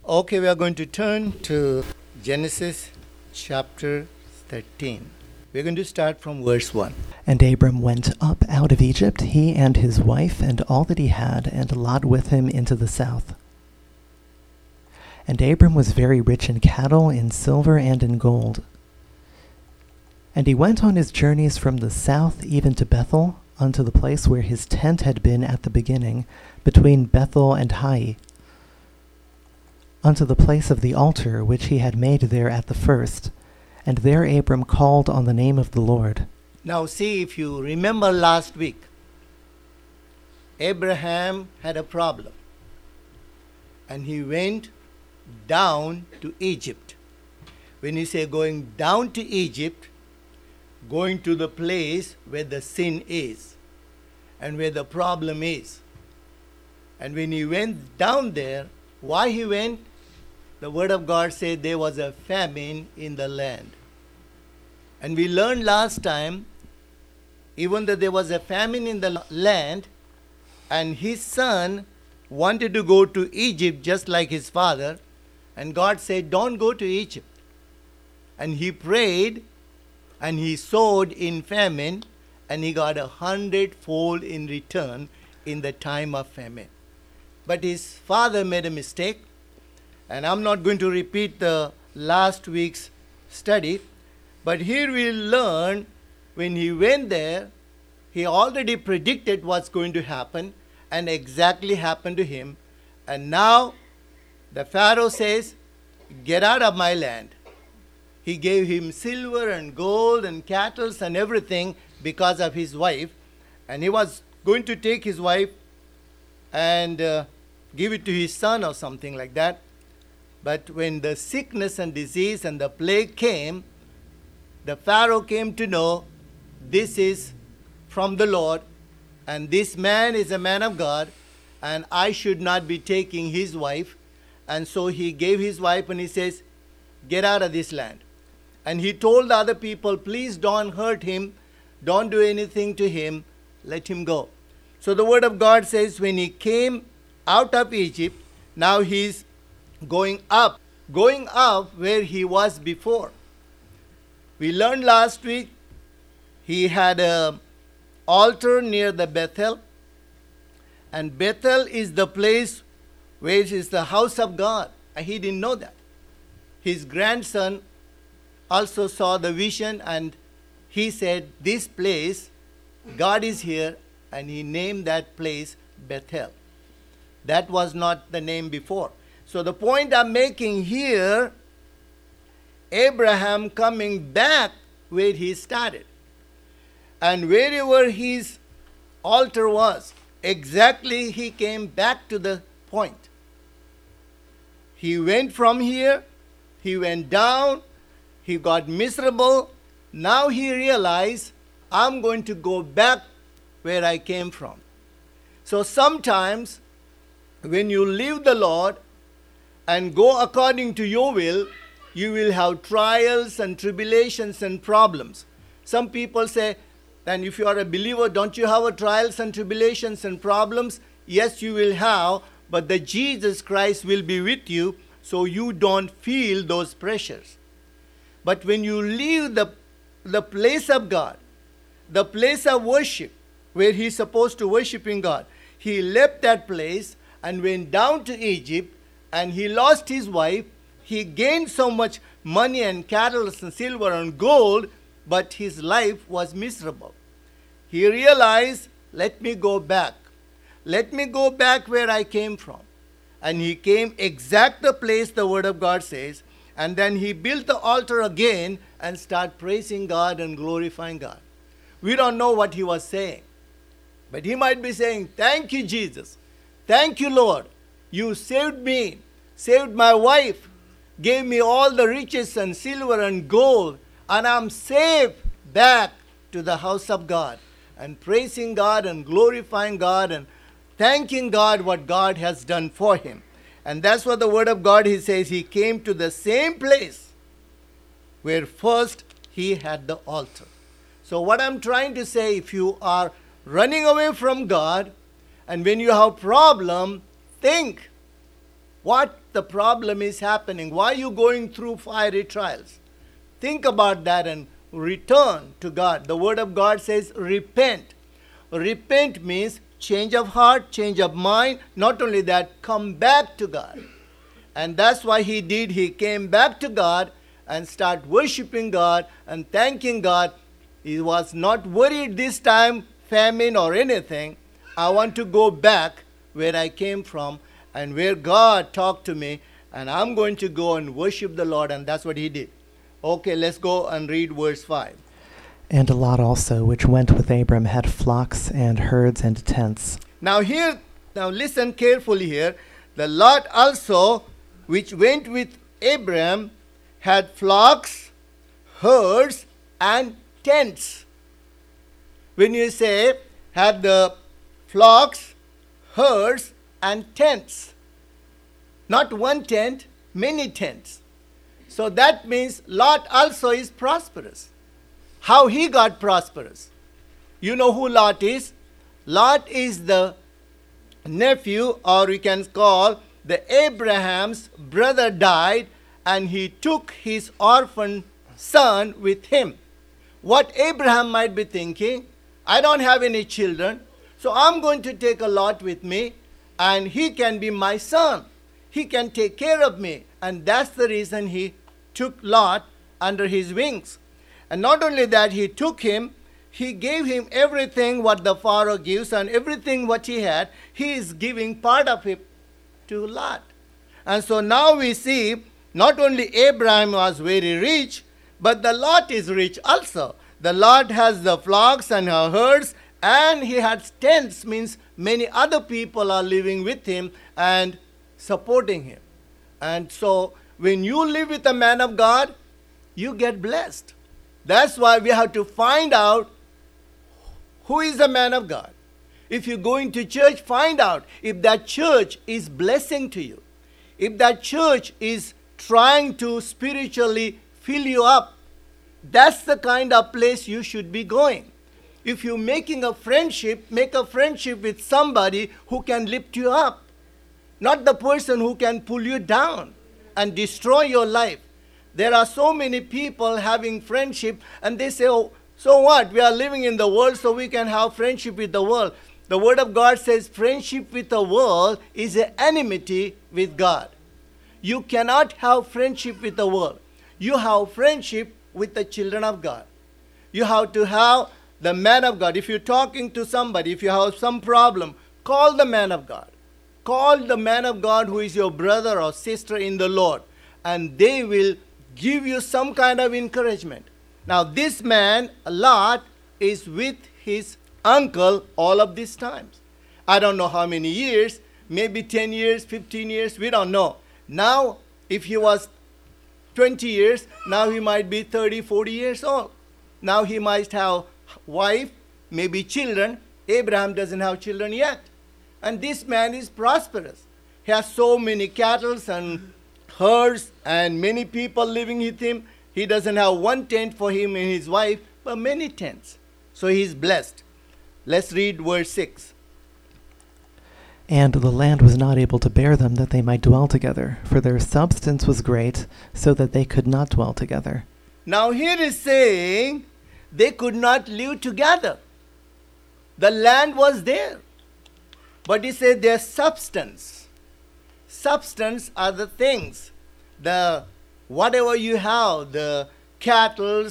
Okay, we are going to turn to Genesis chapter 13. We're going to start from verse 1. And Abram went up out of Egypt, he and his wife, and all that he had, and Lot with him into the south. And Abram was very rich in cattle, in silver, and in gold. And he went on his journeys from the south even to Bethel, unto the place where his tent had been at the beginning, between Bethel and Hai, unto the place of the altar which he had made there at the first. And there Abram called on the name of the Lord. Now see, if you remember last week, Abraham had a problem. And he went down to Egypt. When you say going down to Egypt, going to the place where the sin is and where the problem is. And when he went down there, why he went? The word of God said there was a famine in the land. And we learned last time, even though there was a famine in the land, and his son wanted to go to Egypt just like his father, and God said, don't go to Egypt. And he prayed, and he sowed in famine, and he got 100-fold in return in the time of famine. But his father made a mistake, and I'm not going to repeat the last week's study, but here we'll learn when he went there, he already predicted what's going to happen, and exactly happened to him. And now the Pharaoh says, get out of my land. He gave him silver and gold and cattle and everything because of his wife. And he was going to take his wife and give it to his son or something like that. But when the sickness and disease and the plague came, the Pharaoh came to know this is from the Lord, and this man is a man of God, and I should not be taking his wife. And so he gave his wife, and he says, get out of this land. And he told the other people, please don't hurt him, don't do anything to him, let him go. So the word of God says when he came out of Egypt, now he's going up where he was before. We learned last week he had an altar near the Bethel, and Bethel is the place where is the house of God. And he didn't know that. His grandson also saw the vision, and he said, this place, God is here, and he named that place Bethel. That was not the name before. So the point I'm making here, Abraham coming back where he started. And wherever his altar was, exactly he came back to the point. He went from here, he went down, he got miserable. Now he realized, I'm going to go back where I came from. So sometimes when you leave the Lord and go according to your will, you will have trials and tribulations and problems. Some people say, then if you are a believer, don't you have a trials and tribulations and problems? Yes, you will have, but the Jesus Christ will be with you, so you don't feel those pressures. But when you leave the place of God, the place of worship, where he's supposed to worshiping God, he left that place and went down to Egypt, and he lost his wife. He gained so much money and cattle and silver and gold, but his life was miserable. He realized, let me go back. Let me go back where I came from. And he came exact the place the word of God says, and then he built the altar again and started praising God and glorifying God. We don't know what he was saying, but he might be saying, thank you, Jesus. Thank you, Lord. You saved me, saved my wife, gave me all the riches and silver and gold, and I'm safe back to the house of God, and praising God and glorifying God and thanking God what God has done for him. And that's what the word of God, he says, he came to the same place where first he had the altar. So what I'm trying to say, if you are running away from God, and when you have problem, think, what the problem is happening, why you going through fiery trials. Think about that and return to God. The Word of God says repent. Repent means change of heart, change of mind. Not only that, come back to God. And that's why he did. He came back to God and start worshiping God and thanking God. He was not worried this time, famine or anything. I want to go back where I came from and where God talked to me, and I'm going to go and worship the Lord, and that's what he did. Okay, let's go and read verse 5. And Lot also, which went with Abram, had flocks and herds and tents. Now listen carefully here. The Lot also, which went with Abram, had flocks, herds, and tents. When you say had the flocks, herds, and tents, not one tent, many tents. So that means Lot also is prosperous. How he got prosperous? You know who Lot is? Lot is the nephew, or we can call the Abraham's brother died, and he took his orphan son with him. What Abraham might be thinking, I don't have any children, so I'm going to take a Lot with me, and he can be my son. He can take care of me. And that's the reason he took Lot under his wings. And not only that, he took him, he gave him everything what the Pharaoh gives, and everything what he had, he is giving part of it to Lot. And so now we see, not only Abraham was very rich, but the Lot is rich also. The Lot has the flocks and her herds, and he has tents, means many other people are living with him and supporting him. And so when you live with a man of God, you get blessed. That's why we have to find out who is a man of God. If you go into church, find out if that church is blessing to you. If that church is trying to spiritually fill you up, that's the kind of place you should be going. If you're making a friendship, make a friendship with somebody who can lift you up, not the person who can pull you down and destroy your life. There are so many people having friendship, and they say, oh, so what? We are living in the world, so we can have friendship with the world. The Word of God says friendship with the world is an enmity with God. You cannot have friendship with the world. You have friendship with the children of God. You have to have the man of God. If you're talking to somebody, if you have some problem, call the man of God. Call the man of God who is your brother or sister in the Lord, and they will give you some kind of encouragement. Now this man, Lot, is with his uncle all of these times. I don't know how many years, maybe 10 years, 15 years, we don't know. Now, if he was 20 years, now he might be 30, 40 years old. Now he might have wife, maybe children. Abraham doesn't have children yet. And this man is prosperous. He has so many cattle and herds and many people living with him. He doesn't have one tent for him and his wife, but many tents. So he's blessed. Let's read verse 6. And the land was not able to bear them that they might dwell together, for their substance was great, so that they could not dwell together. Now here is saying they could not live together. The land was there. But he said their substance. Substance are the things. The whatever you have, the cattle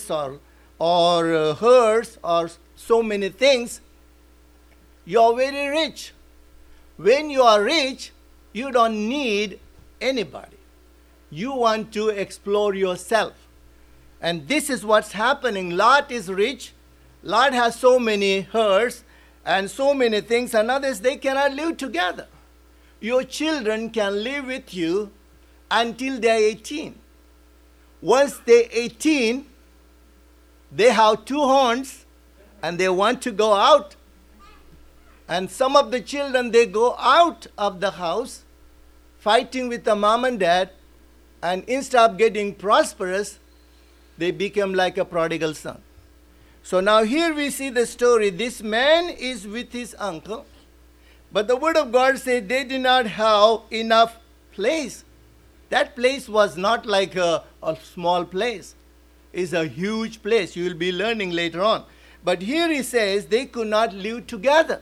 or herds or so many things, you are very rich. When you are rich, you don't need anybody. You want to explore yourself. And this is what's happening. Lot is rich. Lot has so many herds and so many things, and others, they cannot live together. Your children can live with you until they are 18. Once they're 18, they have 2 horns and they want to go out. And some of the children, they go out of the house fighting with the mom and dad, and instead of getting prosperous, they become like a prodigal son. So now here we see the story. This man is with his uncle, but the Word of God says they did not have enough place. That place was not like a small place. It's a huge place. You will be learning later on. But here he says they could not live together.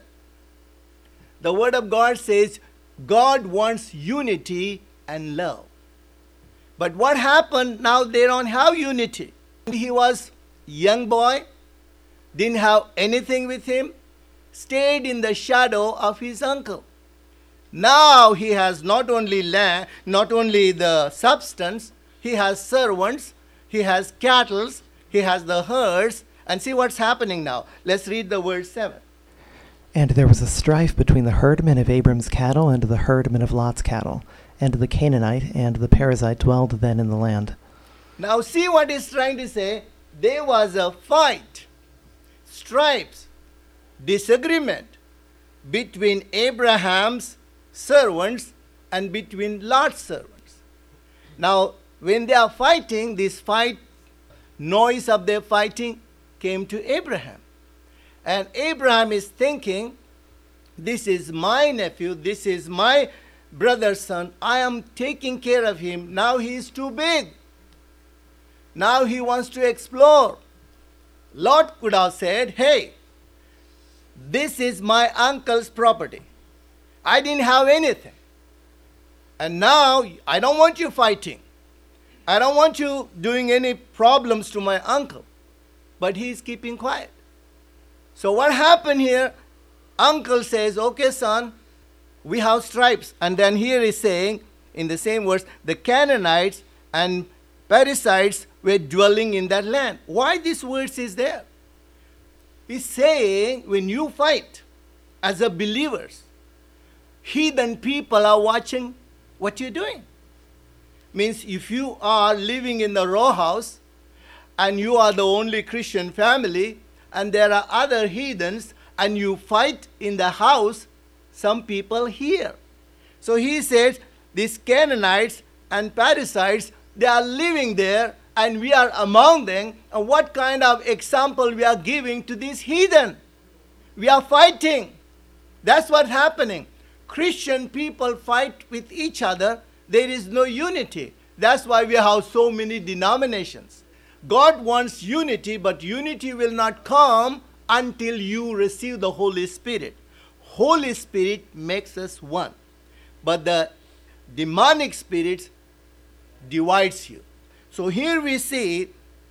The Word of God says God wants unity and love. But what happened now? They don't have unity. He was a young boy, didn't have anything with him, stayed in the shadow of his uncle. Now he has not only land, not only the substance, he has servants, he has cattle, he has the herds. And see what's happening now. Let's read the verse 7. And there was a strife between the herdmen of Abram's cattle and the herdmen of Lot's cattle. And the Canaanite and the Perizzite dwelled then in the land. Now see what he's trying to say. There was a fight, stripes, disagreement between Abraham's servants and between Lot's servants. Now when they are fighting, this fight, noise of their fighting came to Abraham. And Abraham is thinking, this is my nephew, this is my brother's son, I am taking care of him. Now he is too big. Now he wants to explore. Lot could have said, hey, this is my uncle's property. I didn't have anything. And now I don't want you fighting. I don't want you doing any problems to my uncle. But he is keeping quiet. So what happened here? Uncle says, okay, son, we have stripes. And then here is saying, in the same verse, the Canaanites and Perizzites were dwelling in that land. Why this verse is there? He's saying, when you fight as a believers, heathen people are watching what you're doing. Means if you are living in the row house and you are the only Christian family and there are other heathens and you fight in the house, some people hear. So he says, these Canaanites and Perizzites, they are living there and we are among them. And what kind of example we are giving to these heathen? We are fighting. That's what's happening. Christian people fight with each other. There is no unity. That's why we have so many denominations. God wants unity, but unity will not come until you receive the Holy Spirit. Holy Spirit makes us one. But the demonic spirits divides you. So here we see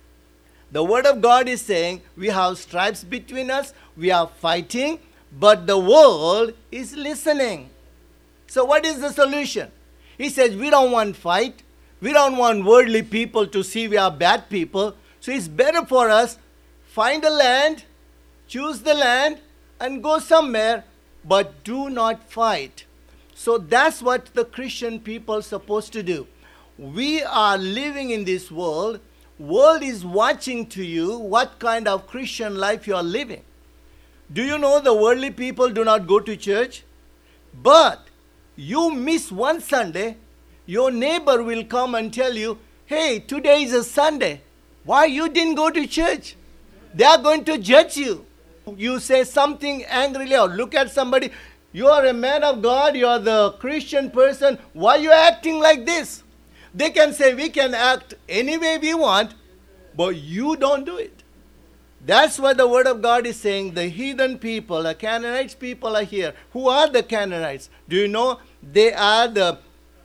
the Word of God is saying we have stripes between us, we are fighting, but the world is listening. So what is the solution? He says we don't want fight. We don't want worldly people to see we are bad people. So it's better for us find a land, choose the land and go somewhere, but do not fight. So that's what the Christian people are supposed to do. We are living in this world. World is watching to you what kind of Christian life you are living. Do you know the worldly people do not go to church? But you miss one Sunday, your neighbor will come and tell you, hey, today is a Sunday. Why you didn't go to church? They are going to judge you. You say something angrily or look at somebody. You are a man of God. You are the Christian person. Why are you acting like this? They can say we can act any way we want, but you don't do it. That's what the Word of God is saying. The heathen people, the Canaanites people are here. Who are the Canaanites? Do you know? They are the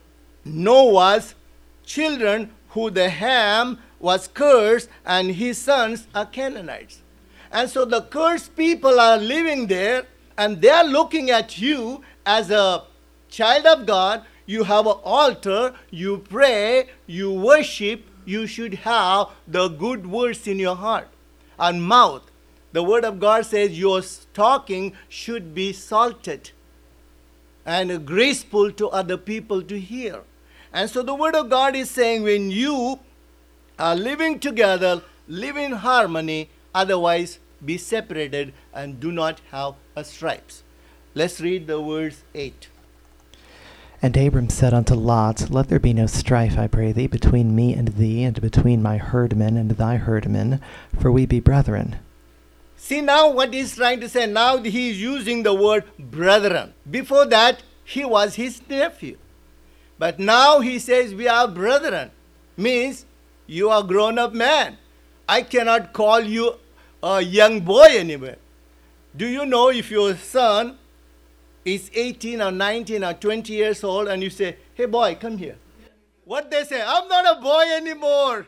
Noah's children who the Ham was cursed and his sons are Canaanites. And so the cursed people are living there and they are looking at you as a child of God. You have an altar, you pray, you worship, you should have the good words in your heart and mouth. The Word of God says your talking should be salted and graceful to other people to hear. And so the Word of God is saying when you are living together, live in harmony, otherwise be separated and do not have a stripes. Let's read the verse 8. And Abram said unto Lot, Let there be no strife, I pray thee, between me and thee, and between my herdmen and thy herdmen, for we be brethren. See now what he's trying to say. Now he is using the word brethren. Before that, he was his nephew. But now he says we are brethren. Means you are grown-up man. I cannot call you a young boy anymore. Do you know if your son is 18 or 19 or 20 years old and you say, hey boy, come here. What they say, I'm not a boy anymore.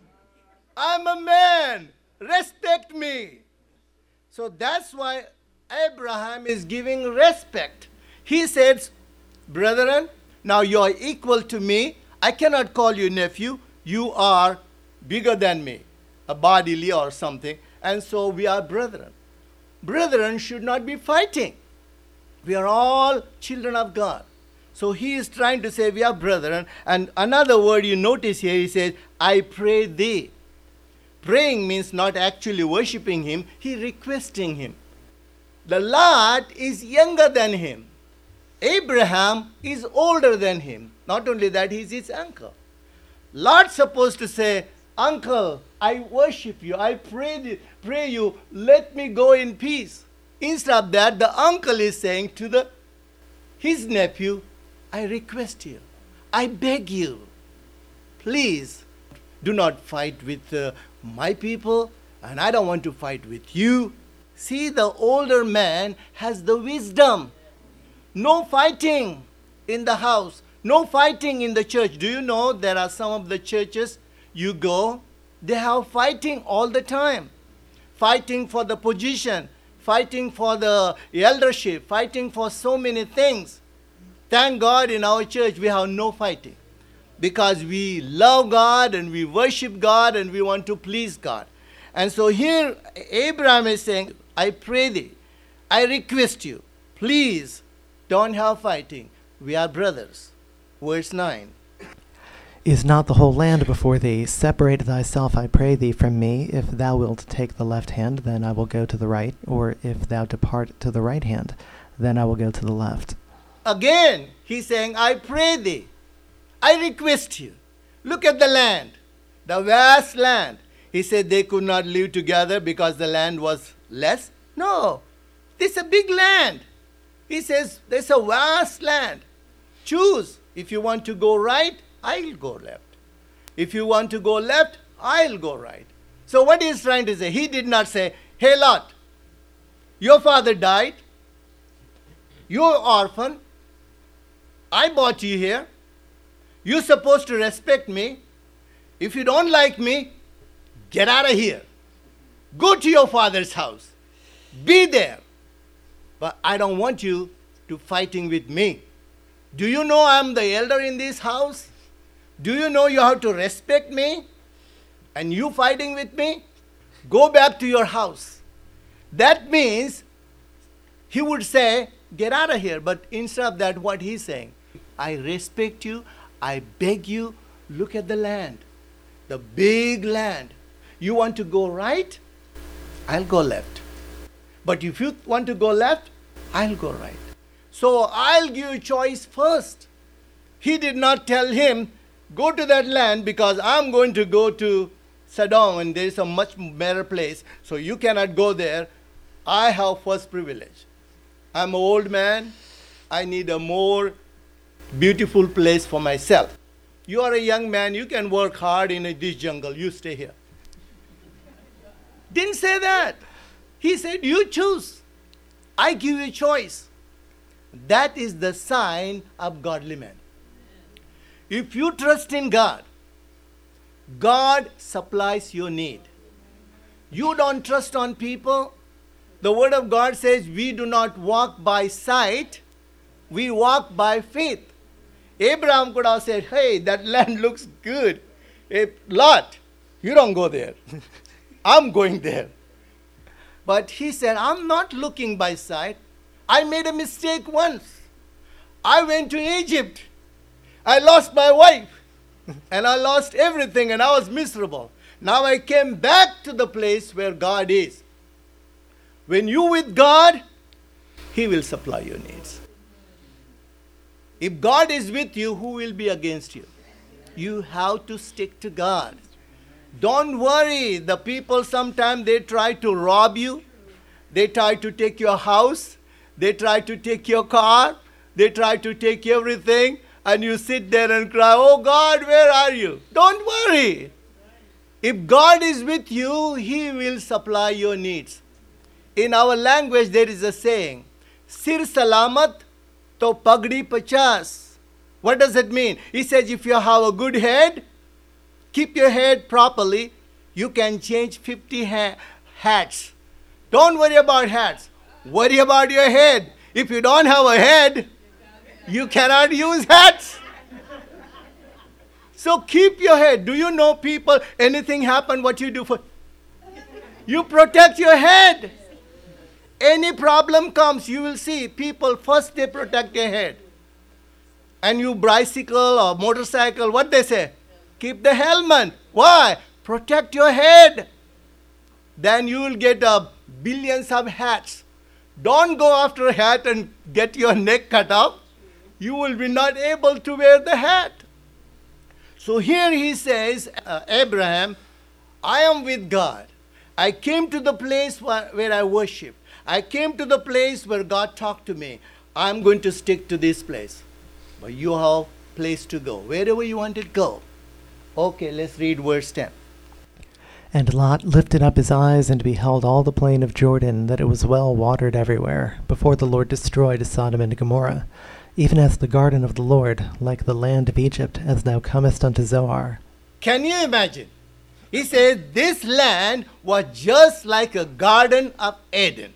I'm a man. Respect me. So that's why Abraham is giving respect. He says, brethren, now you are equal to me. I cannot call you nephew. You are bigger than me, a bodily or something. And so we are brethren. Brethren should not be fighting. We are all children of God. So he is trying to say we are brethren. And another word you notice here, he says, I pray thee. Praying means not actually worshiping him, he requesting him. The Lot is younger than him. Abraham is older than him. Not only that, he is his uncle. Lot supposed to say, uncle, I worship you, I pray you, let me go in peace. Instead of that, the uncle is saying to his nephew, I request you, I beg you, please do not fight with my people, and I don't want to fight with you. See, the older man has the wisdom. No fighting in the house, no fighting in the church. Do you know there are some of the churches you go, they have fighting all the time. Fighting for the position, fighting for the eldership, fighting for so many things. Thank God in our church we have no fighting. Because we love God and we worship God and we want to please God. And so here Abraham is saying, I pray thee, I request you, please don't have fighting. We are brothers. Verse 9. Is not the whole land before thee? Separate thyself, I pray thee, from me. If thou wilt take the left hand, then I will go to the right. Or if thou depart to the right hand, then I will go to the left. Again, he's saying, I pray thee, I request you. Look at the land, the vast land. He said they could not live together because the land was less. No, this is a big land. He says, there's a vast land. Choose. If you want to go right, I'll go left. If you want to go left, I'll go right. So what he's trying to say, he did not say, hey Lot, your father died, you're orphan, I brought you here, you're supposed to respect me. If you don't like me, get out of here. Go to your father's house. Be there. But I don't want you to fighting with me. Do you know I'm the elder in this house? Do you know you have to respect me? And you fighting with me? Go back to your house. That means he would say, get out of here. But instead of that, what he's saying, I respect you, I beg you, look at the land, the big land. You want to go right? I'll go left. But if you want to go left, I'll go right. So I'll give you choice first. He did not tell him, go to that land because I'm going to go to Sodom and there is a much better place. So you cannot go there. I have first privilege. I'm an old man. I need a more beautiful place for myself. You are a young man. You can work hard in this jungle. You stay here. Didn't say that. He said, you choose. I give you choice. That is the sign of godly man. If you trust in God, God supplies your need. You don't trust on people. The word of God says we do not walk by sight, we walk by faith. Abraham could have said, hey, that land looks good. Hey, Lot, you don't go there. I'm going there. But he said, I'm not looking by sight. I made a mistake once. I went to Egypt. I lost my wife. And I lost everything and I was miserable. Now I came back to the place where God is. When you're with God, He will supply your needs. If God is with you, who will be against you? You have to stick to God. Don't worry. The people sometimes they try to rob you. They try to take your house. They try to take your car. They try to take everything. and you sit there and cry, "Oh God, where are you?" Don't worry. If God is with you, He will supply your needs. In our language, there is a saying, "Sir salamat to pagdi pachas." What does it mean? He says, if you have a good head, keep your head properly, you can change 50 hats. Don't worry about hats. Worry about your head. If you don't have a head, you cannot use hats. So keep your head. Do you know people, anything happen, what you do for? You protect your head. Any problem comes, you will see people first they protect their head. And you bicycle or motorcycle, what they say? Keep the helmet. Why? Protect your head. Then you will get billions of hats. Don't go after a hat and get your neck cut off. You will be not able to wear the hat. So here he says, Abraham, I am with God. I came to the place where I worship. I came to the place where God talked to me. I'm going to stick to this place. But you have place to go. Wherever you want to go. Okay, let's read verse 10. And Lot lifted up his eyes and beheld all the plain of Jordan, that it was well watered everywhere, before the Lord destroyed Sodom and Gomorrah, even as the garden of the Lord, like the land of Egypt, as thou comest unto Zoar. Can you imagine? He says this land was just like a garden of Eden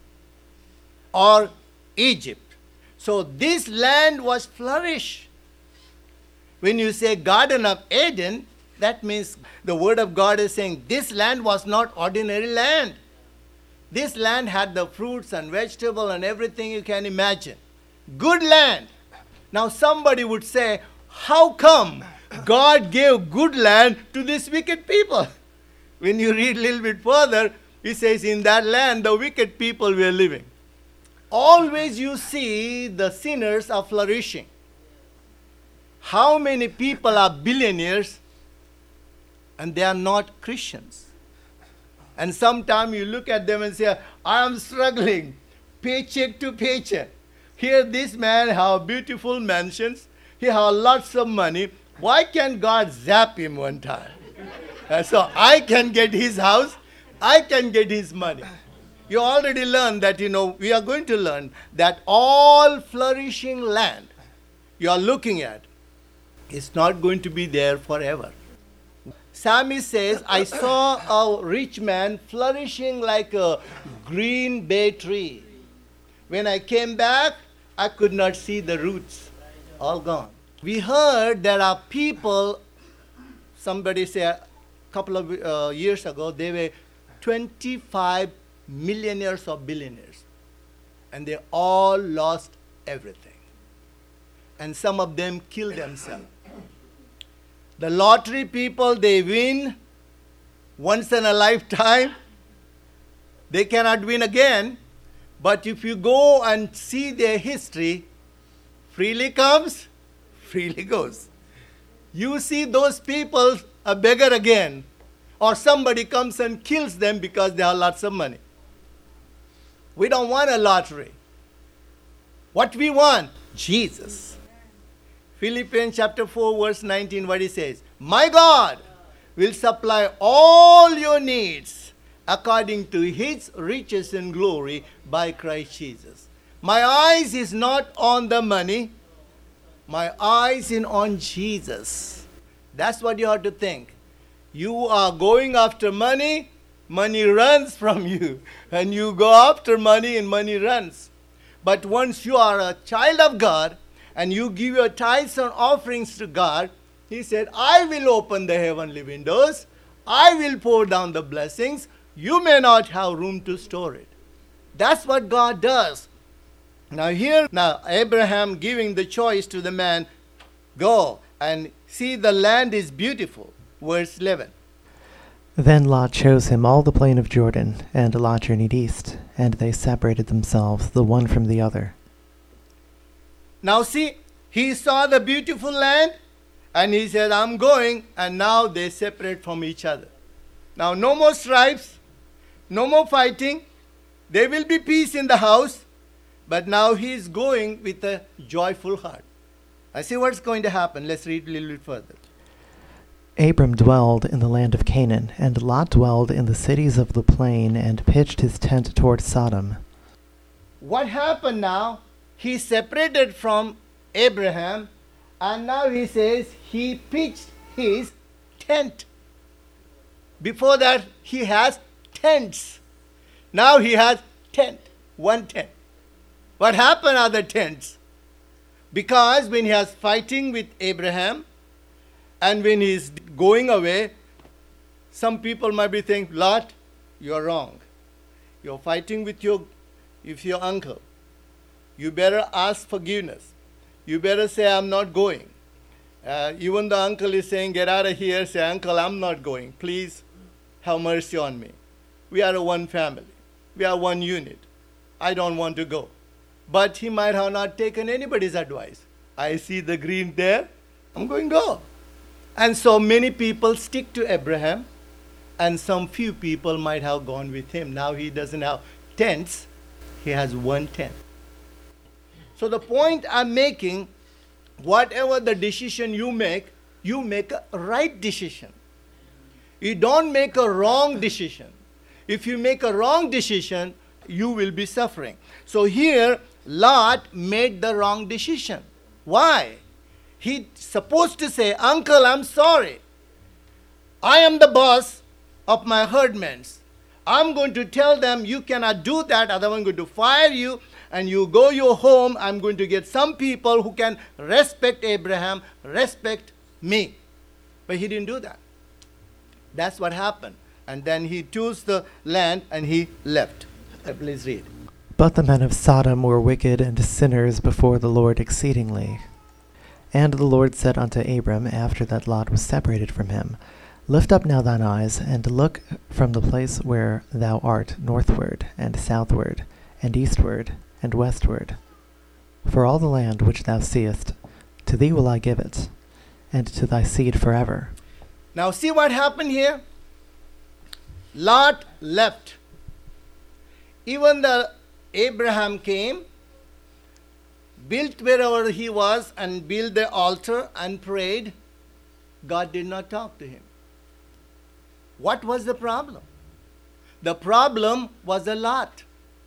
or Egypt. So this land was flourish. When you say Garden of Eden, that means the word of God is saying this land was not ordinary land. This land had the fruits and vegetable and everything you can imagine. Good land. Now somebody would say, how come God gave good land to these wicked people? When you read a little bit further, he says in that land the wicked people were living. Always you see the sinners are flourishing. How many people are billionaires and they are not Christians? And sometimes you look at them and say, I am struggling, paycheck to paycheck. Here this man have beautiful mansions, he have lots of money. Why can't God zap him one time? So I can get his house, I can get his money. You already learned that, we are going to learn that all flourishing land you are looking at is not going to be there forever. Sammy says, I saw a rich man flourishing like a green bay tree. When I came back, I could not see the roots, all gone. We heard there are people, somebody said a couple of years ago, they were 25 millionaires or billionaires. And they all lost everything. And some of them killed themselves. The lottery people, they win once in a lifetime. They cannot win again. But if you go and see their history, freely comes, freely goes. You see those people a beggar again, or somebody comes and kills them because they have lots of money. We don't want a lottery. What we want? Jesus. Philippians chapter 4 verse 19, what he says? My God will supply all your needs according to his riches and glory by Christ Jesus. My eyes is not on the money. My eyes is on Jesus. That's what you have to think. You are going after money, money runs from you. And you go after money and money runs. But once you are a child of God and you give your tithes and offerings to God, he said, I will open the heavenly windows. I will pour down the blessings. You may not have room to store it. That's what God does. Now Abraham giving the choice to the man, go and see the land is beautiful. Verse 11. Then Lot chose him all the plain of Jordan, and Lot journeyed east, and they separated themselves the one from the other. Now see, he saw the beautiful land, and he said, I'm going, and now they separate from each other. Now no more stripes, no more fighting. There will be peace in the house, but now he is going with a joyful heart. I see what's going to happen. Let's read a little bit further. Abram dwelled in the land of Canaan, and Lot dwelled in the cities of the plain, and pitched his tent toward Sodom. What happened now? He separated from Abraham, and now he says he pitched his tent. Before that, he has tents. Now he has one tent. What happened are the tents? Because when he was fighting with Abraham, and when he's going away, some people might be thinking, Lot, you're wrong. You're fighting with your uncle. You better ask forgiveness. You better say, I'm not going. Even the uncle is saying, get out of here. Say, uncle, I'm not going. Please have mercy on me. We are one family. We are one unit. I don't want to go. But he might have not taken anybody's advice. I see the green there. I'm going to go. And so many people stick to Abraham, and some few people might have gone with him. Now he doesn't have tents. He has one tent. So the point I'm making, whatever the decision you make a right decision. You don't make a wrong decision. If you make a wrong decision, you will be suffering. So here, Lot made the wrong decision. Why? He's supposed to say, uncle, I'm sorry. I am the boss of my herdmen. I'm going to tell them you cannot do that, otherwise I'm going to fire you, and you go your home. I'm going to get some people who can respect Abraham, respect me. But he didn't do that. That's what happened. And then he chose the land and he left. Please read. But the men of Sodom were wicked and sinners before the Lord exceedingly. And the Lord said unto Abram, after that Lot was separated from him, Lift up now thine eyes, and look from the place where thou art northward, and southward, and eastward, and westward. For all the land which thou seest, to thee will I give it, and to thy seed forever. Now see what happened here? Lot left. Even the Abraham came, built wherever he was, and built the altar and prayed. God did not talk to him. What was the problem? The problem was the Lot.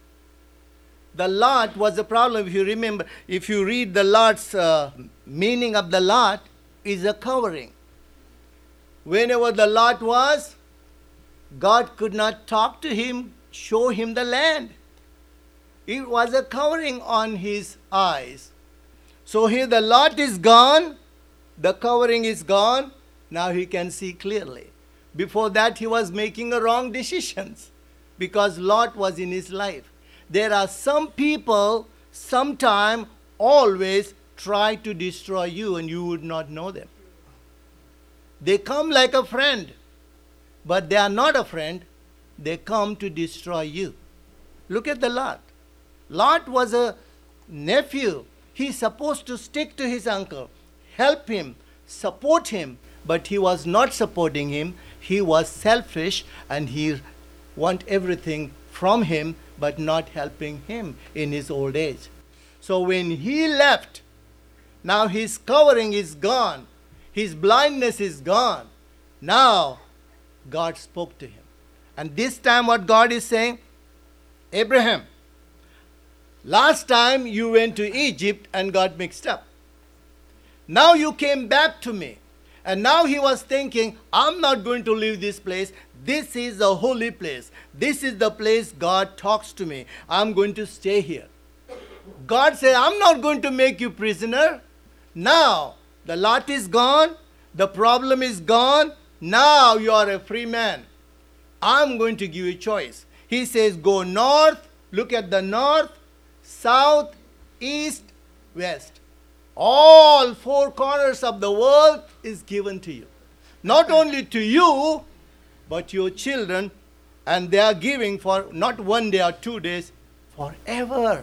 The Lot was the problem. If you remember, if you read the Lot's meaning of the Lot, is a covering. Whenever the Lot was, God could not talk to him, show him the land. It was a covering on his eyes. So here the Lot is gone, the covering is gone, now he can see clearly. Before that he was making a wrong decisions because Lot was in his life. There are some people, sometime, always try to destroy you and you would not know them. They come like a friend, but they are not a friend. They come to destroy you. Look at the Lot. Lot was a nephew. He's supposed to stick to his uncle, help him, support him, but he was not supporting him. He was selfish and he wanted everything from him, but not helping him in his old age. So when he left, now his covering is gone. His blindness is gone. Now God spoke to him. And this time what God is saying, Abraham, last time you went to Egypt and got mixed up. Now you came back to me. And now he was thinking, I'm not going to leave this place. This is the holy place. This is the place God talks to me. I'm going to stay here. God said, I'm not going to make you prisoner. Now, the Lot is gone. The problem is gone. Now you are a free man. I'm going to give you a choice. He says, go north. Look at the north, south, east, west. All four corners of the world is given to you. Not only to you, but your children. And they are giving for not 1 day or 2 days, forever.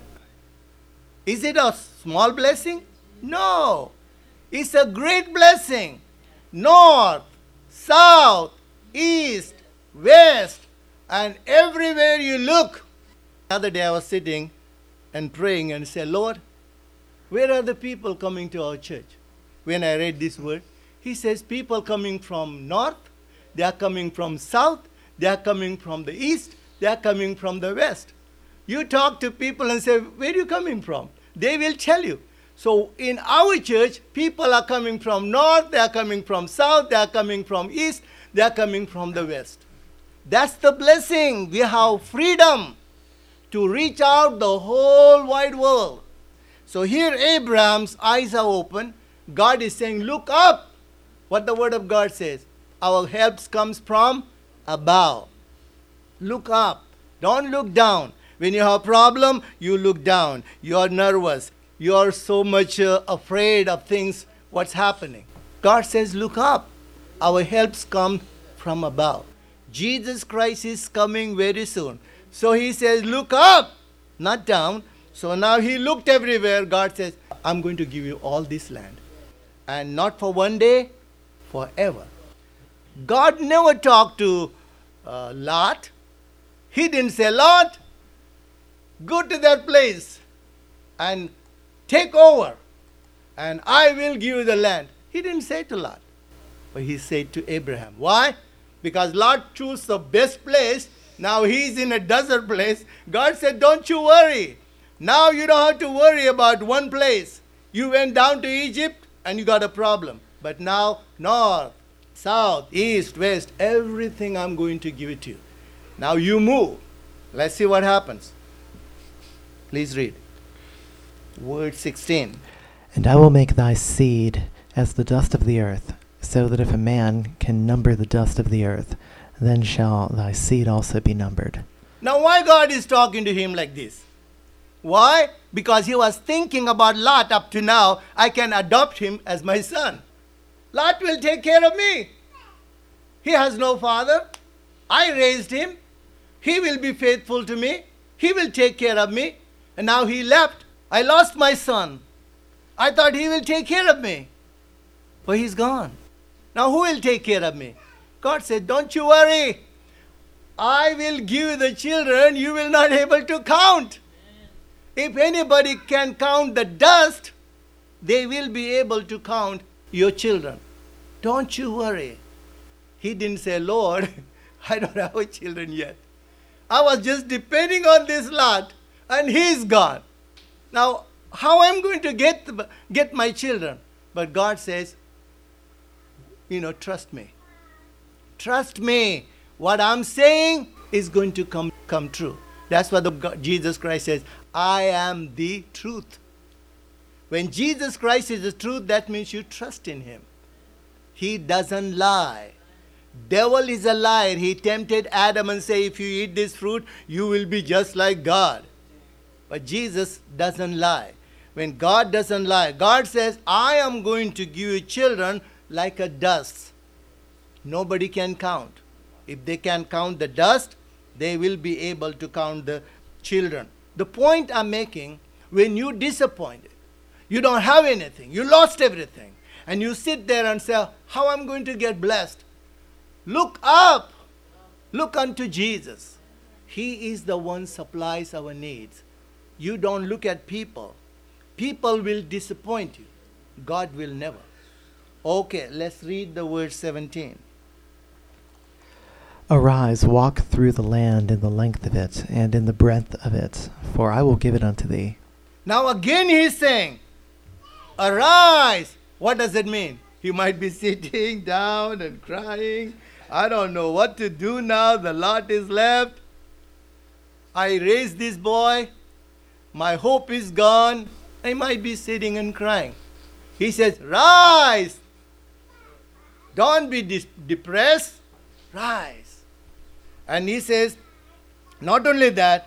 Is it a small blessing? No. It's a great blessing. North, south, east, west, and everywhere you look. The other day I was sitting and praying and said, Lord, Where are the people coming to our church? When I read this word, he says people coming from north, they are coming from south, they are coming from the east, they are coming from the west. You talk to people and say, where are you coming from? They will tell you. So in our church, people are coming from north, they are coming from south, they are coming from east, they are coming from the west. That's the blessing. We have freedom to reach out the whole wide world. So here Abraham's eyes are open. God is saying, look up. What the word of God says. Our help comes from above. Look up. Don't look down. When you have a problem, you look down. You are nervous. You are so much afraid of things, what's happening. God says, look up. Our helps come from above. Jesus Christ is coming very soon. So he says, look up, not down. So now he looked everywhere. God says, I'm going to give you all this land. And not for one day, forever. God never talked to Lot. He didn't say, Lot, go to that place and take over, and I will give you the land. He didn't say to Lot, but he said to Abraham. Why? Because Lot chose the best place. Now he's in a desert place. God said, don't you worry. Now you don't have to worry about one place. You went down to Egypt and you got a problem. But now, north, south, east, west, everything I'm going to give it to you. Now you move. Let's see what happens. Please read. Word 16. And I will make thy seed as the dust of the earth, so that if a man can number the dust of the earth, then shall thy seed also be numbered. Now why God is talking to him like this? Why? Because he was thinking about Lot up to now. I can adopt him as my son. Lot will take care of me. He has no father. I raised him. He will be faithful to me. He will take care of me. And now he left. I lost my son. I thought he will take care of me. But he's gone. Now who will take care of me? God said, don't you worry. I will give you the children you will not able to count. If anybody can count the dust, they will be able to count your children. Don't you worry. He didn't say, Lord, I don't have children yet. I was just depending on this Lot, and he's gone. Now, how am I going to get my children? But God says, trust me. Trust me. What I'm saying is going to come true. That's what Jesus Christ says. I am the truth. When Jesus Christ is the truth, that means you trust in him. He doesn't lie. Devil is a liar. He tempted Adam and said, if you eat this fruit, you will be just like God. But Jesus doesn't lie. When God doesn't lie, God says, I am going to give you children like a dust. Nobody can count. If they can count the dust, they will be able to count the children. The point I'm making, when you're disappointed, you don't have anything, you lost everything, and you sit there and say, how am I going to get blessed? Look up. Look unto Jesus. He is the one supplies our needs. You don't look at people. People will disappoint you. God will never. Okay, let's read the word 17. Arise, walk through the land in the length of it, and in the breadth of it, for I will give it unto thee. Now again he's saying, arise. What does it mean? He might be sitting down and crying. I don't know what to do now. The lot is left. I raised this boy. My hope is gone. I might be sitting and crying. He says, rise. Don't be depressed. Rise. And he says, not only that,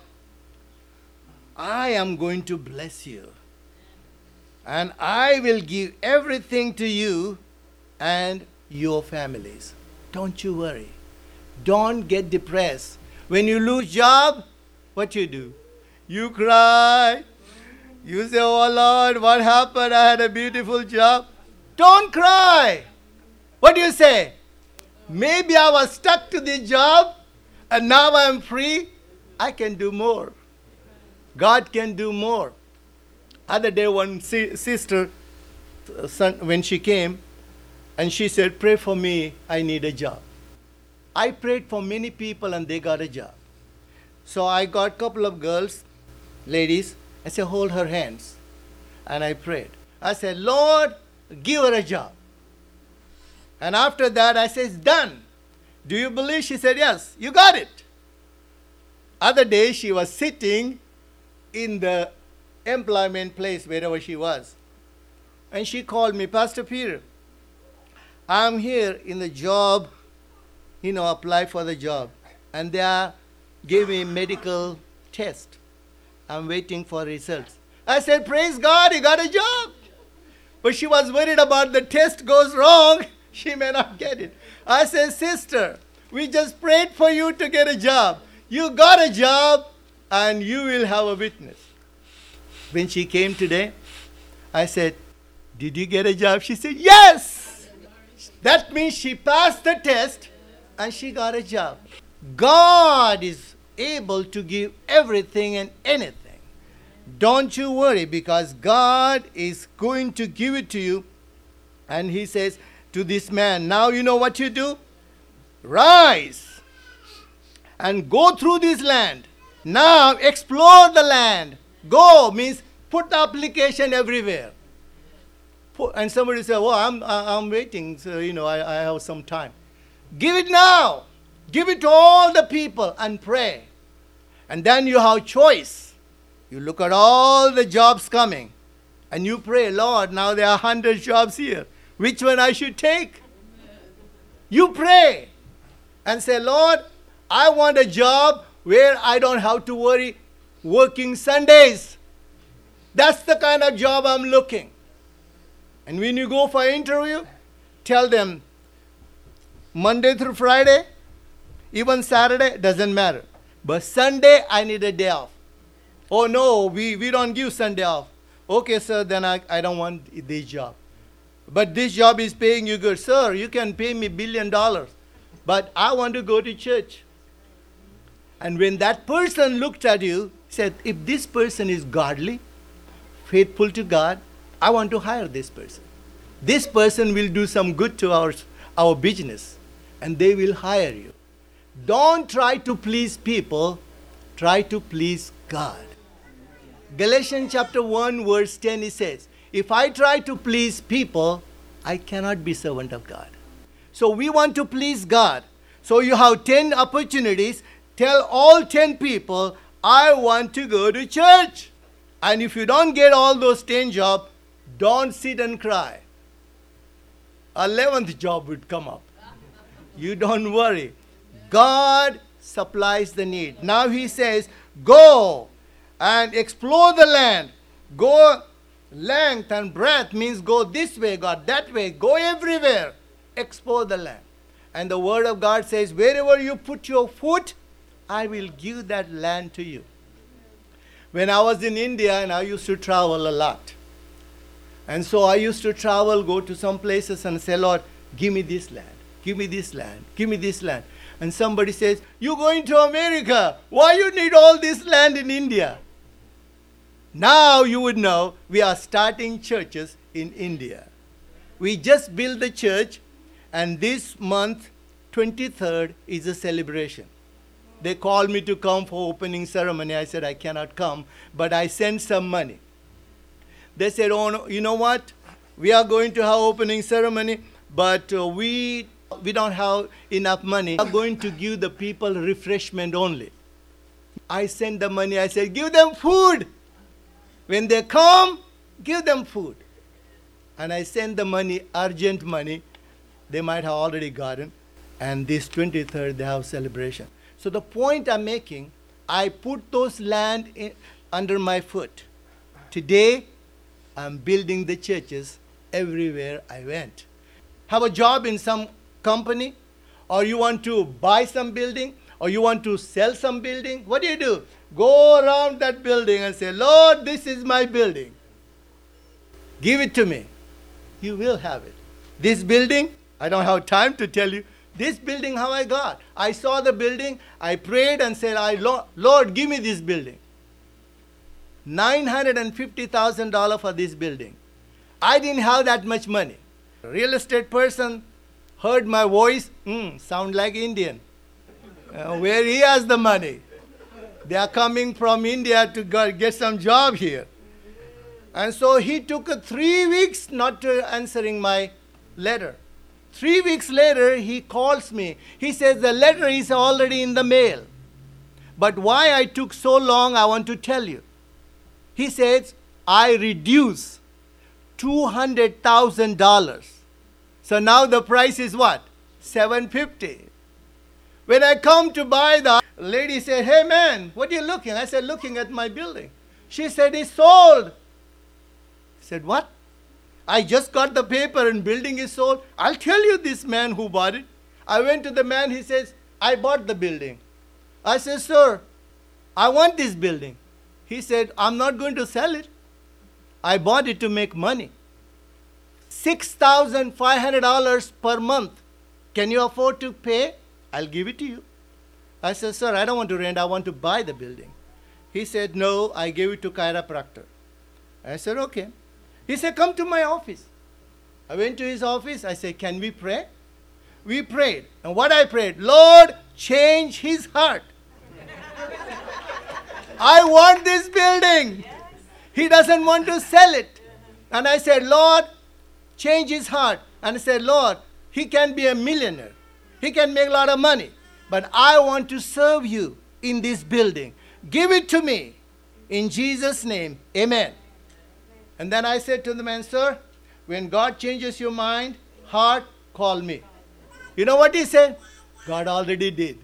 I am going to bless you. And I will give everything to you and your families. Don't you worry. Don't get depressed. When you lose job, what you do? You cry. You say, oh Lord, what happened? I had a beautiful job. Don't cry. What do you say? Maybe I was stuck to this job and now I'm free. I can do more. God can do more. Other day, one sister, when she came, and she said, pray for me, I need a job. I prayed for many people and they got a job. So I got a couple of girls, ladies, I said, hold her hands. And I prayed. I said, Lord, give her a job. And after that, I said, it's done. Do you believe? She said, yes, you got it. Other day, she was sitting in the employment place, wherever she was. And she called me, Pastor Peter, I'm here in the job, apply for the job. And they are giving me medical test. I'm waiting for results. I said, praise God, you got a job. But she was worried about the test goes wrong, she may not get it. I said, sister, we just prayed for you to get a job. You got a job and you will have a witness. When she came today, I said, did you get a job? She said, yes. That means she passed the test and she got a job. God is able to give everything and anything. Don't you worry, because God is going to give it to you. And he says to this man, now you know what you do? Rise and go through this land. Now explore the land. Go means put the application everywhere. And somebody said, well, I'm waiting, so I have some time. Give it now. Give it to all the people and pray. And then you have choice. You look at all the jobs coming and you pray, Lord, now there are 100 jobs here. Which one I should take? You pray and say, Lord, I want a job where I don't have to worry working Sundays. That's the kind of job I'm looking. And when you go for an interview, tell them Monday through Friday, even Saturday, doesn't matter. But Sunday, I need a day off. Oh, no, we don't give Sunday off. Okay, sir, then I don't want this job. But this job is paying you good. Sir, you can pay me $1 billion, but I want to go to church. And when that person looked at you, said, if this person is godly, faithful to God, I want to hire this person. This person will do some good to our business, and they will hire you. Don't try to please people, try to please God. Galatians chapter 1 verse 10, it says, if I try to please people, I cannot be servant of God. So we want to please God. So you have 10 opportunities. Tell all 10 people, I want to go to church. And if you don't get all those 10 jobs, don't sit and cry. 11th job would come up. You don't worry. God supplies the need. Now he says, go and explore the land. Go length and breadth means go this way, God, that way. Go everywhere. Explore the land. And the word of God says, wherever you put your foot, I will give that land to you. When I was in India, and I used to travel a lot. And so I used to travel, go to some places and say, Lord, give me this land. Give me this land. Give me this land. And somebody says, you're going to America. Why you need all this land in India? Now you would know we are starting churches in India. We just built the church, and this month, 23rd, is a celebration. They called me to come for opening ceremony. I said, I cannot come, but I sent some money. They said, oh, no, you know what? We are going to have opening ceremony, but we don't have enough money. We are going to give the people refreshment only. I sent the money. I said, give them food. When they come, give them food. And I sent the money, urgent money. They might have already gotten. And this 23rd, they have celebration. So the point I'm making, I put those land under my foot. Today, I'm building the churches everywhere I went. Have a job in some company, or you want to buy some building, or you want to sell some building. What do? Go around that building and say, Lord, this is my building. Give it to me. You will have it. This building, I don't have time to tell you, this building how I got. I saw the building, I prayed and said, Lord, give me this building. $950,000 for this building. I didn't have that much money. A real estate person heard my voice, sound like Indian. Where he has the money? They are coming from India to get some job here. And so he took 3 weeks not answering my letter. 3 weeks later, he calls me. He says, the letter is already in the mail. But why I took so long, I want to tell you. He says, I reduce $200,000. So now the price is what? $750,000. When I come to buy, the lady said, hey man, what are you looking? I said, looking at my building. She said, it's sold. I said, what? I just got the paper and building is sold. I'll tell you this man who bought it. I went to the man, he says, I bought the building. I said, sir, I want this building. He said, I'm not going to sell it. I bought it to make money. $6,500 per month. Can you afford to pay? I'll give it to you. I said, sir, I don't want to rent. I want to buy the building. He said, no, I gave it to chiropractor. I said, okay. He said, come to my office. I went to his office. I said, can we pray? We prayed. And what I prayed, Lord, change his heart. I want this building. He doesn't want to sell it. And I said, Lord, change his heart. And I said, Lord, he can be a millionaire. He can make a lot of money. But I want to serve you in this building. Give it to me. In Jesus' name, amen. And then I said to the man, sir, when God changes your mind, heart, call me. You know what he said? God already did.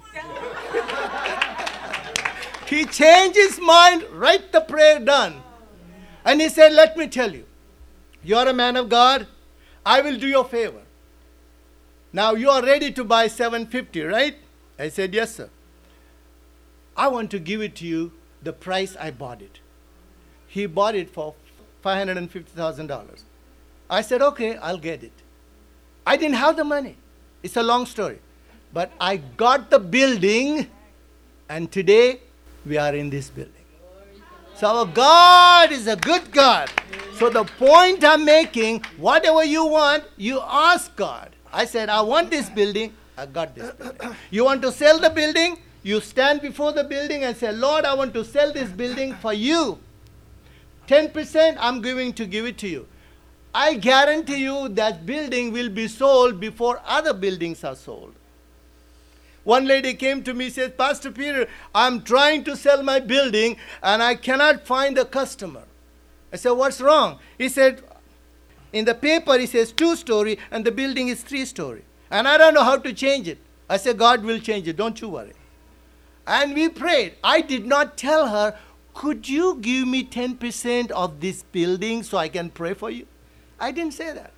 He changed his mind, right the prayer done. And he said, let me tell you, you're a man of God. I will do you a favor. Now you are ready to buy $750, right? I said, yes, sir. I want to give it to you the price I bought it. He bought it for $550,000. I said, okay, I'll get it. I didn't have the money. It's a long story. But I got the building, and today we are in this building. So our God is a good God. So the point I'm making, whatever you want, you ask God. I said, I want this building. I got this building. You want to sell the building? You stand before the building and say, Lord, I want to sell this building for you. 10% I'm going to give it to you. I guarantee you that building will be sold before other buildings are sold. One lady came to me and said, Pastor Peter, I'm trying to sell my building and I cannot find a customer. I said, what's wrong? He said, in the paper it says 2-story and the building is 3-story. And I don't know how to change it. I said, God will change it. Don't you worry. And we prayed. I did not tell her, could you give me 10% of this building so I can pray for you? I didn't say that.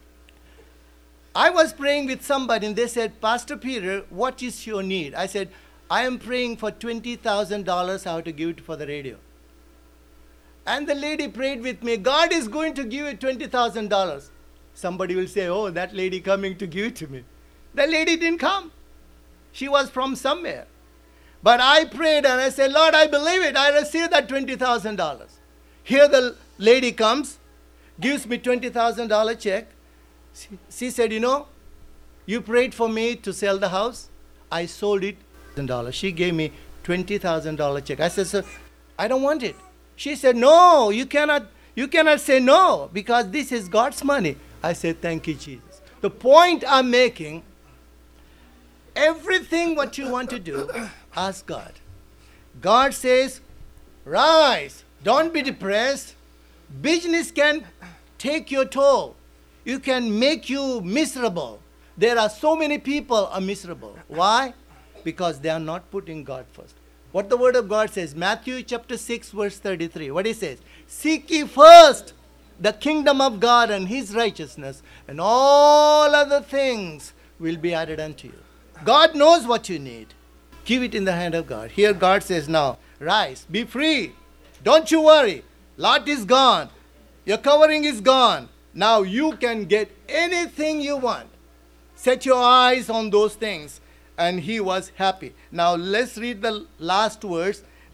I was praying with somebody and they said, Pastor Peter, what is your need? I said, I am praying for $20,000 how to give it for the radio. And the lady prayed with me, God is going to give you $20,000. Somebody will say, oh, that lady coming to give it to me. The lady didn't come. She was from somewhere. But I prayed and I said, Lord, I believe it. I received that $20,000. Here the lady comes, gives me $20,000 check. She said, you know, you prayed for me to sell the house. I sold it $1,000. She gave me $20,000 check. I said, sir, I don't want it. She said, no, you cannot say no because this is God's money. I said, thank you, Jesus. The point I'm making, everything what you want to do, ask God. God says, rise, don't be depressed. Business can take your toll. You can make you miserable. There are so many people are miserable. Why? Because they are not putting God first. What the word of God says, Matthew chapter 6 verse 33. What it says? Seek ye first the kingdom of God and his righteousness, and all other things will be added unto you. God knows what you need. Give it in the hand of God. Here God says now, rise, be free. Don't you worry. Lot is gone. Your covering is gone. Now you can get anything you want. Set your eyes on those things. And he was happy. Now let's read the last verse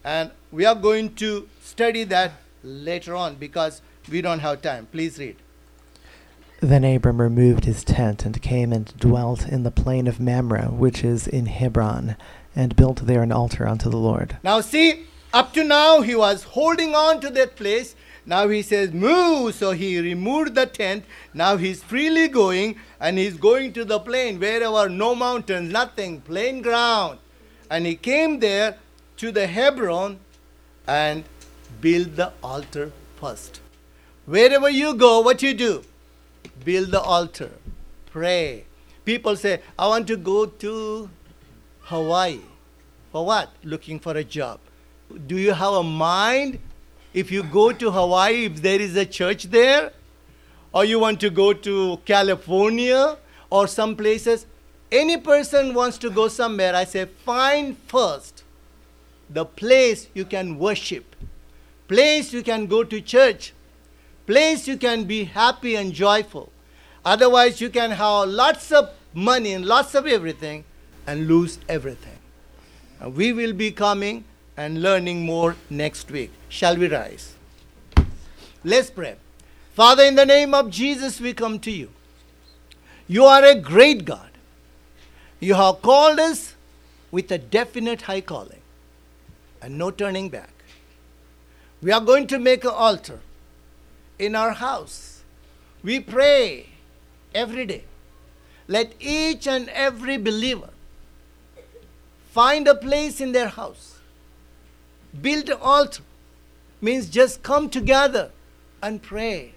And we are going to study that later on because we don't have time. Please read. Then Abram removed his tent and came and dwelt in the plain of Mamre, which is in Hebron, and built there an altar unto the Lord. Now see, up to now he was holding on to that place. Now he says, move. So he removed the tent. Now he's freely going, and he's going to the plain, wherever, no mountains, nothing, plain ground. And he came there to the Hebron and built the altar first. Wherever you go, what you do? Build the altar. Pray. People say, I want to go to Hawaii. For what? Looking for a job. Do you have a mind if you go to Hawaii, if there is a church there? Or you want to go to California or some places? Any person wants to go somewhere, I say, find first the place you can worship, place you can go to church, place you can be happy and joyful. Otherwise, you can have lots of money and lots of everything and lose everything. We will be coming and learning more next week. Shall we rise? Let's pray. Father, in the name of Jesus, we come to you. You are a great God. You have called us with a definite high calling and no turning back. We are going to make an altar in our house. We pray every day. Let each and every believer find a place in their house. Build an altar. Means just come together and pray.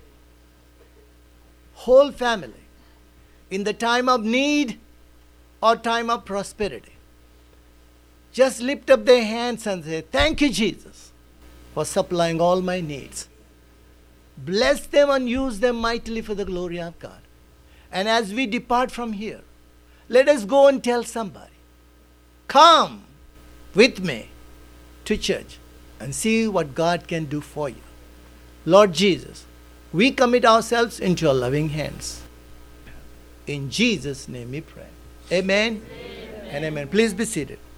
Whole family. In the time of need or time of prosperity. Just lift up their hands and say, thank you, Jesus, for supplying all my needs. Bless them and use them mightily for the glory of God. And as we depart from here, let us go and tell somebody, come with me to church and see what God can do for you. Lord Jesus, we commit ourselves into your loving hands. In Jesus' name we pray. Amen, amen. And amen. Please be seated.